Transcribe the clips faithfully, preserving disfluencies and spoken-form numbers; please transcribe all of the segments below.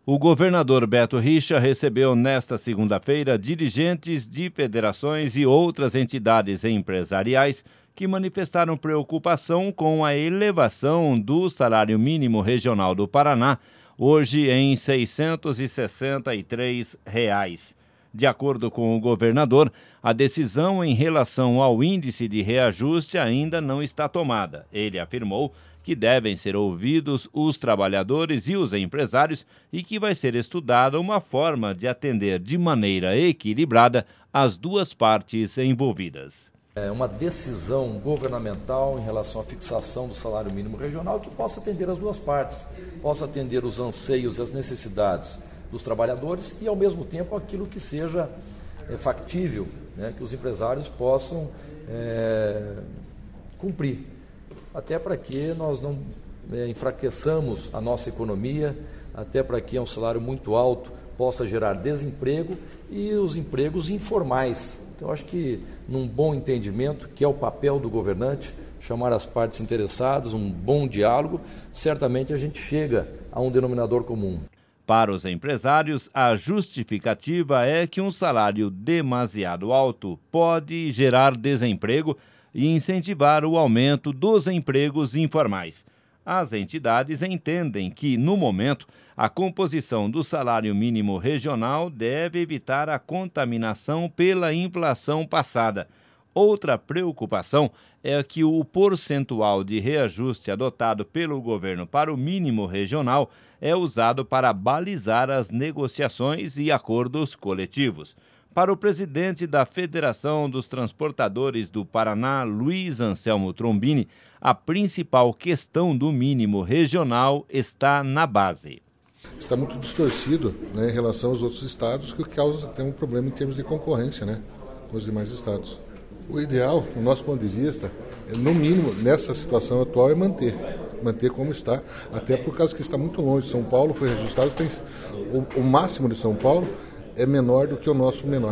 O governador Beto Richa recebeu nesta segunda-feira dirigentes de federações e outras entidades empresariais que manifestaram preocupação com a elevação do salário mínimo regional do Paraná, hoje em seiscentos e sessenta e três reais. De acordo com o governador, a decisão em relação ao índice de reajuste ainda não está tomada. Ele afirmou que devem ser ouvidos os trabalhadores e os empresários e que vai ser estudada uma forma de atender de maneira equilibrada as duas partes envolvidas. É uma decisão governamental em relação à fixação do salário mínimo regional que possa atender as duas partes, possa atender os anseios e as necessidades dos trabalhadores e, ao mesmo tempo, aquilo que seja é, factível, né, que os empresários possam é, cumprir, até para que nós não é, enfraqueçamos a nossa economia, até para que um salário muito alto possa gerar desemprego e os empregos informais. Então, acho que, num bom entendimento, que é o papel do governante, chamar as partes interessadas, um bom diálogo, certamente a gente chega a um denominador comum. Para os empresários, a justificativa é que um salário demasiado alto pode gerar desemprego e incentivar o aumento dos empregos informais. As entidades entendem que, no momento, a composição do salário mínimo regional deve evitar a contaminação pela inflação passada. Outra preocupação é que o percentual de reajuste adotado pelo governo para o mínimo regional é usado para balizar as negociações e acordos coletivos. Para o presidente da Federação dos Transportadores do Paraná, Luiz Anselmo Trombini, a principal questão do mínimo regional está na base. Está muito distorcido, né, em relação aos outros estados, que causa até um problema em termos de concorrência, né, com os demais estados. O ideal, do nosso ponto de vista, no mínimo, nessa situação atual, é manter. Manter como está, até por causa que está muito longe. São Paulo foi registrado, tem, o, o máximo de São Paulo é menor do que o nosso menor.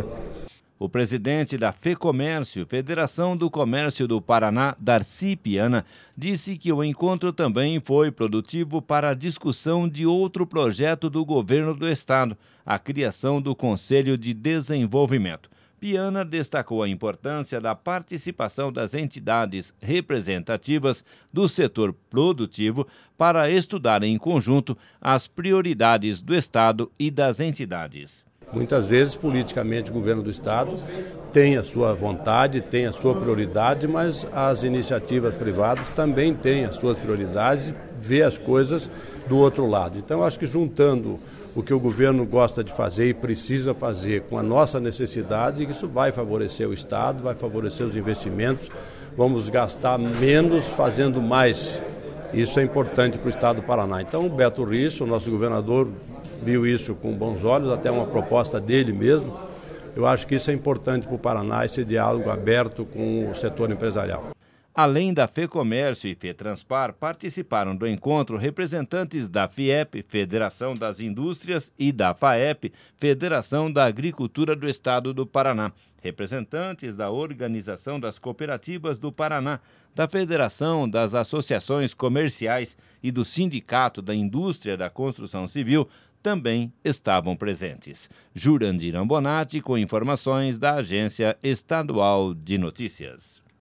O presidente da FEComércio, Federação do Comércio do Paraná, Darcy Piana, disse que o encontro também foi produtivo para a discussão de outro projeto do governo do estado, a criação do Conselho de Desenvolvimento. Piana destacou a importância da participação das entidades representativas do setor produtivo para estudar em conjunto as prioridades do estado e das entidades. Muitas vezes, politicamente, o governo do estado tem a sua vontade, tem a sua prioridade, mas as iniciativas privadas também têm as suas prioridades e vê as coisas do outro lado. Então, acho que juntando o que o governo gosta de fazer e precisa fazer com a nossa necessidade, isso vai favorecer o estado, vai favorecer os investimentos, vamos gastar menos fazendo mais. Isso é importante para o estado do Paraná. Então, o Beto Richa, o nosso governador, viu isso com bons olhos, até uma proposta dele mesmo. Eu acho que isso é importante para o Paraná, esse diálogo aberto com o setor empresarial. Além da FEComércio e FETranspar, participaram do encontro representantes da FIEP, Federação das Indústrias, e da FAEP, Federação da Agricultura do Estado do Paraná, representantes da Organização das Cooperativas do Paraná, da Federação das Associações Comerciais e do Sindicato da Indústria da Construção Civil também estavam presentes. Jurandir Ambonati com informações da Agência Estadual de Notícias.